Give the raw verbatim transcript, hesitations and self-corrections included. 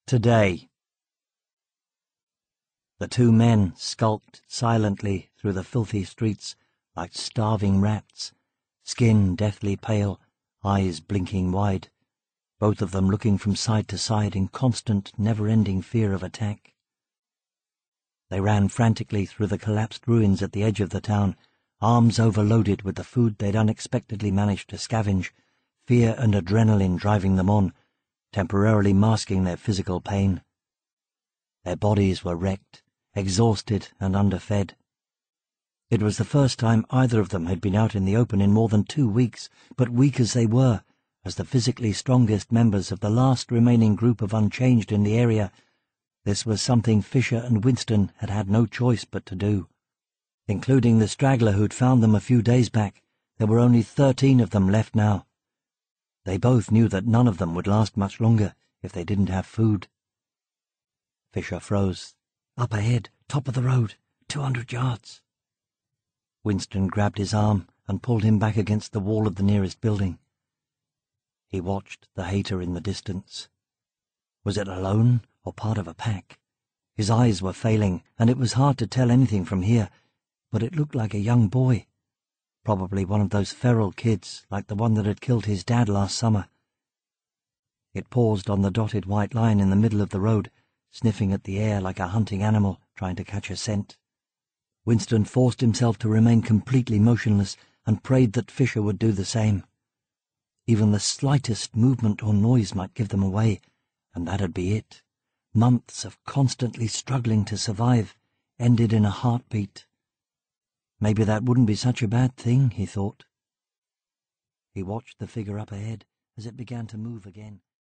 Today. The two men skulked silently through the filthy streets like starving rats, skin deathly pale, eyes blinking wide, both of them looking from side to side in constant, never-ending fear of attack. They ran frantically through the collapsed ruins at the edge of the town, arms overloaded with the food they'd unexpectedly managed to scavenge, fear and adrenaline driving them on, temporarily masking their physical pain. Their bodies were wrecked, exhausted and underfed. It was the first time either of them had been out in the open in more than two weeks, but weak as they were, as the physically strongest members of the last remaining group of Unchanged in the area, this was something Fisher and Winston had had no choice but to do. Including the straggler who'd found them a few days back, there were only thirteen of them left now. They both knew that none of them would last much longer if they didn't have food. Fisher froze. Up ahead, top of the road, two hundred yards. Winston grabbed his arm and pulled him back against the wall of the nearest building. He watched the hater in the distance. Was it alone or part of a pack? His eyes were failing, and it was hard to tell anything from here, but it looked like a young boy. Probably one of those feral kids, like the one that had killed his dad last summer. It paused on the dotted white line in the middle of the road, sniffing at the air like a hunting animal trying to catch a scent. Winston forced himself to remain completely motionless and prayed that Fisher would do the same. Even the slightest movement or noise might give them away, and that'd be it. Months of constantly struggling to survive ended in a heartbeat. Maybe that wouldn't be such a bad thing, he thought. He watched the figure up ahead as it began to move again.